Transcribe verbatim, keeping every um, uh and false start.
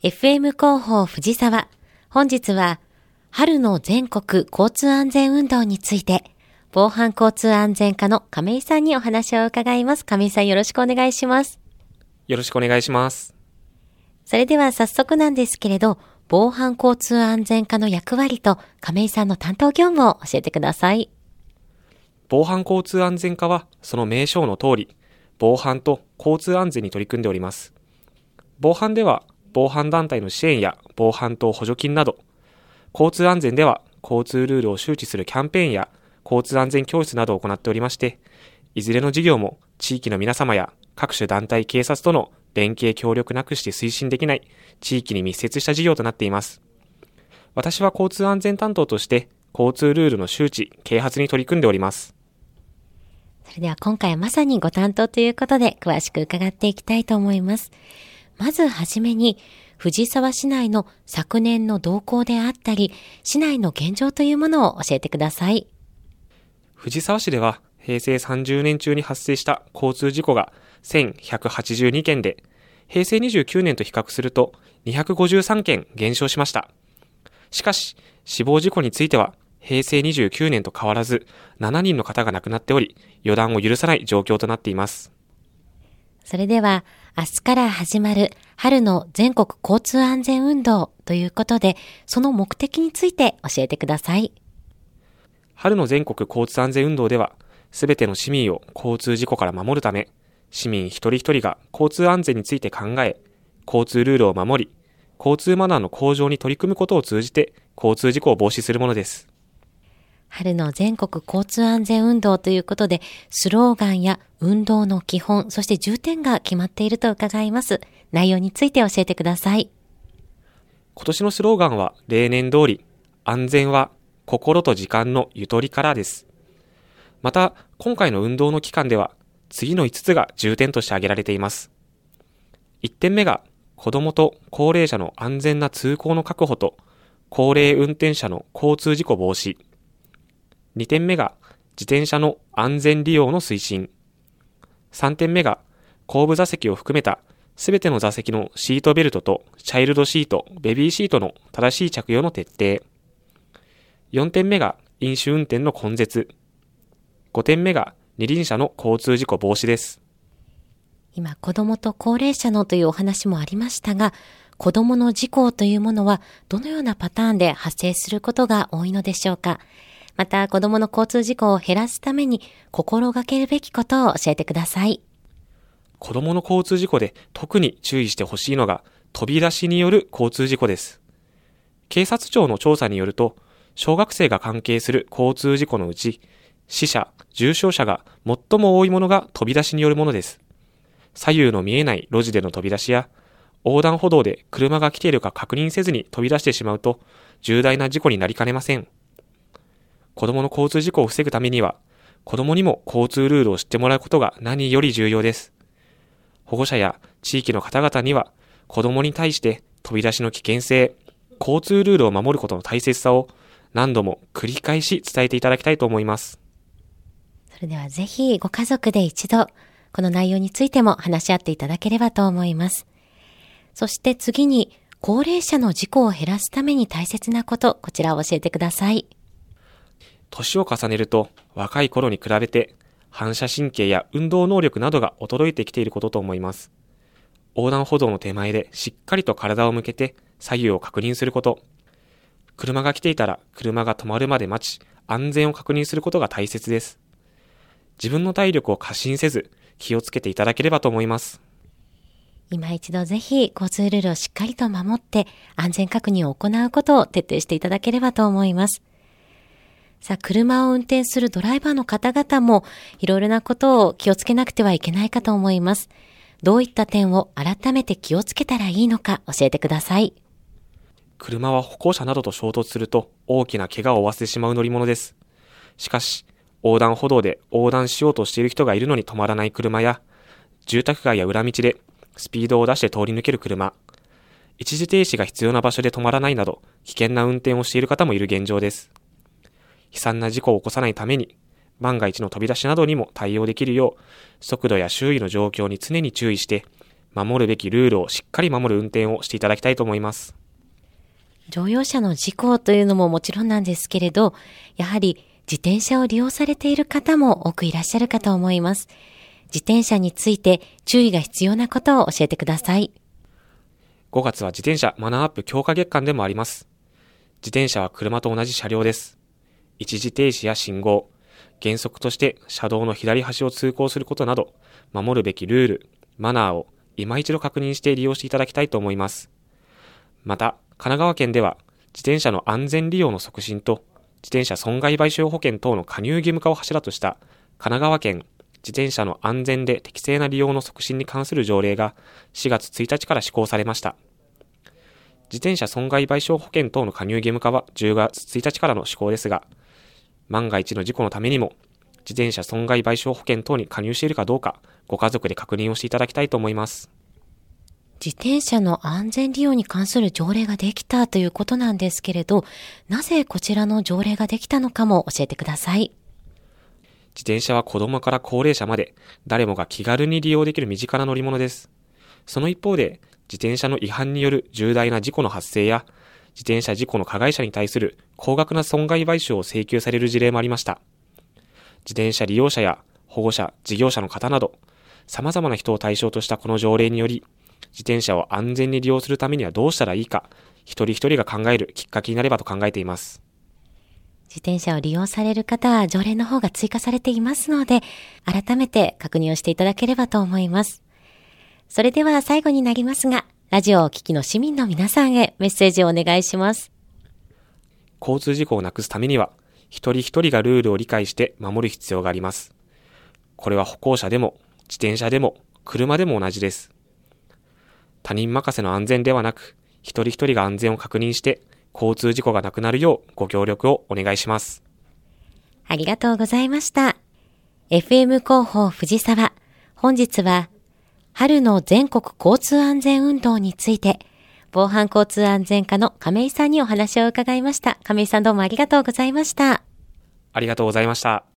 エフエム 広報藤沢。本日は春の全国交通安全運動について防犯交通安全課の亀井さんにお話を伺います。亀井さん、よろしくお願いします。 よろしくお願いします。 それでは早速なんですけれど、防犯交通安全課の役割と亀井さんの担当業務を教えてください。 防犯交通安全課はその名称の通り、防犯と交通安全に取り組んでおります。防犯では防犯団体の支援や防犯等補助金など、交通安全では交通ルールを周知するキャンペーンや交通安全教室などを行っておりまして、いずれの事業も地域の皆様や各種団体警察との連携協力なくして推進できない地域に密接した事業となっています。私は交通安全担当として交通ルールの周知・啓発に取り組んでおります。 それでは今回はまさにご担当ということで詳しく伺っていきたいと思います。まずはじめに藤沢市内の昨年の動向であったり、市内の現状というものを教えてください。 藤沢市では平成さんじゅうねん中に発生した交通事故がせんひゃくはちじゅうにけんで、平成にじゅうきゅうねんと比較するとにひゃくごじゅうさんけん減少しました。しかし、死亡事故については平成にじゅうきゅうねんと変わらずななにんの方が亡くなっており、予断を許さない状況となっています。 それでは明日から始まる春の全国交通安全運動ということで、その目的について教えてください。 春の全国交通安全運動では、すべての市民を交通事故から守るため、市民一人一人が交通安全について考え、交通ルールを守り、交通マナーの向上に取り組むことを通じて、交通事故を防止するものです。 春の全国交通安全運動ということで、スローガンや運動の基本、そして重点が決まっていると伺います。内容について教えてください。 今年のスローガンは例年通り、安全は心と時間のゆとりからです。また、今回の運動の期間では、次のいつつが重点として挙げられています。いってんめが、子どもと高齢者の安全な通行の確保と、高齢運転者の交通事故防止。にてんめが、自転車の安全利用の推進。さんてんめが、後部座席を含めたすべての座席のシートベルトとチャイルドシート、ベビーシートの正しい着用の徹底。よんてんめが、飲酒運転の根絶。ごてんめが、二輪車の交通事故防止です。 今、子どもと高齢者のというお話もありましたが、子どもの事故というものはどのようなパターンで発生することが多いのでしょうか。また、子どもの交通事故を減らすために心がけるべきことを教えてください。 子どもの交通事故で特に注意してほしいのが飛び出しによる交通事故です。警察庁の調査によると、小学生が関係する交通事故のうち、死者、重傷者が最も多いものが飛び出しによるものです。左右の見えない路地での飛び出しや、横断歩道で車が来ているか確認せずに飛び出してしまうと、重大な事故になりかねません。子どもの交通事故を防ぐためには、子どもにも交通ルールを知ってもらうことが何より重要です。保護者や地域の方々には、子どもに対して飛び出しの危険性、交通ルールを守ることの大切さを何度も繰り返し伝えていただきたいと思います。 それではぜひご家族で一度、この内容についても話し合っていただければと思います。そして次に、高齢者の事故を減らすために大切なこと、こちらを教えてください。 年を重ねると、若い頃に比べて、反射神経や運動能力などが衰えてきていることと思います。横断歩道の手前でしっかりと体を向けて左右を確認すること。車が来ていたら車が止まるまで待ち、安全を確認することが大切です。自分の体力を過信せず、気をつけていただければと思います。 今一度ぜひ交通ルールをしっかりと守って安全確認を行うことを徹底していただければと思います。さあ、車を運転するドライバーの方々もいろいろなことを気をつけなくてはいけないかと思います。どういった点を改めて気をつけたらいいのか教えてください。 車は歩行者などと衝突すると大きな怪我を負わせてしまう乗り物です。しかし、横断歩道で横断しようとしている人がいるのに止まらない車や、住宅街や裏道でスピードを出して通り抜ける車、一時停止が必要な場所で止まらないなど危険な運転をしている方もいる現状です。悲惨な事故を起こさないために、万が一の飛び出しなどにも対応できるよう、速度や周囲の状況に常に注意して、 守るべきルールをしっかり守る運転をしていただきたいと思います。 乗用車の事故というのももちろんなんですけれど、やはり自転車を利用されている方も多くいらっしゃるかと思います。自転車について注意が必要なことを教えてください。 ごがつは自転車マナーアップ強化月間でもあります。自転車は車と同じ車両です。一時停止や信号、原則として車道の左端を通行することなど、守るべきルール、マナーを今一度確認して利用していただきたいと思います。また、神奈川県では自転車の安全利用の促進と自転車損害賠償保険等の加入義務化を柱とした神奈川県自転車の安全で適正な利用の促進に関する条例がしがつついたちから施行されました。自転車損害賠償保険等の加入義務化はじゅうがつついたちからの施行ですが、万が一の事故のためにも自転車損害賠償保険等に加入しているかどうかご家族で確認をしていただきたいと思います。 自転車の安全利用に関する条例ができたということなんですけれど、なぜこちらの条例ができたのかも教えてください。 自転車は子供から高齢者まで誰もが気軽に利用できる身近な乗り物です。その一方で、自転車の違反による重大な事故の発生や、自転車事故の加害者に対する高額な損害賠償を請求される事例もありました。自転車利用者や保護者、事業者の方など、様々な人を対象としたこの条例により、自転車を安全に利用するためにはどうしたらいいか、一人一人が考えるきっかけになればと考えています。 自転車を利用される方は条例の方が追加されていますので、改めて確認をしていただければと思います。それでは最後になりますが、ラジオをお聞きの市民の皆さんへメッセージをお願いします。 交通事故をなくすためには、一人一人がルールを理解して守る必要があります。これは歩行者でも、自転車でも、車でも同じです。他人任せの安全ではなく、一人一人が安全を確認して、交通事故がなくなるようご協力をお願いします。 ありがとうございました。エフエム 広報藤沢。本日は、春の全国交通安全運動について、防犯交通安全課の亀井さんにお話を伺いました。亀井さんどうもありがとうございました。 ありがとうございました。